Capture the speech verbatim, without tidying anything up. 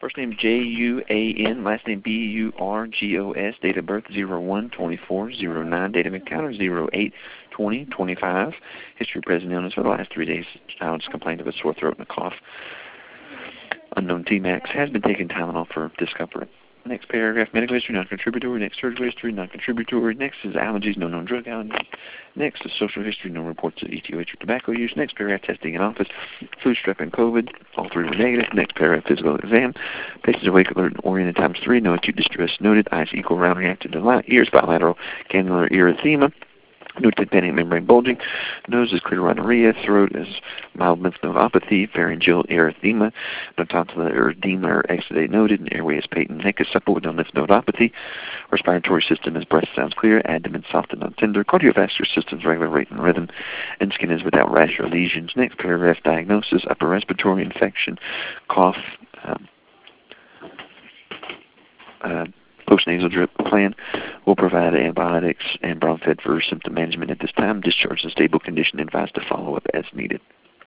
First name J U A N, last name B U R G O S, date of birth zero one twenty-four zero nine, date of encounter zero eight twenty twenty-five. History of present illness for the last three days. Child has complained of a sore throat and a cough. Unknown T MAX, has been taking Tylenol for discomfort. Next paragraph, medical history, non-contributory. Next, surgical history, non-contributory. Next is allergies, no known drug allergies. Next is social history, no reports of E T O H or tobacco use. Next paragraph, testing in office, flu, strep, and COVID. All three were negative. Next paragraph, physical exam. Patients awake, alert, and oriented times three. No acute distress noted. Eyes equal, round, reactive to light. Ears bilateral, cannular erythema. No tympanic membrane bulging. Nose is clear rhinorrhea. Throat is mild lymph nodopathy. Pharyngeal erythema. No tonsillar or edema or exudate noted. And airway is patent. Neck is supple with no lymph nodopathy. Respiratory system is breath sounds clear. Abdomen soft and not tender. Cardiovascular system is regular rate and rhythm. And skin is without rash or lesions. Next paragraph, diagnosis. Upper respiratory infection. Cough. Um, uh, Post-nasal drip plan will provide antibiotics and brown fed for symptom management at this time. Discharge in stable condition, advised to follow up as needed.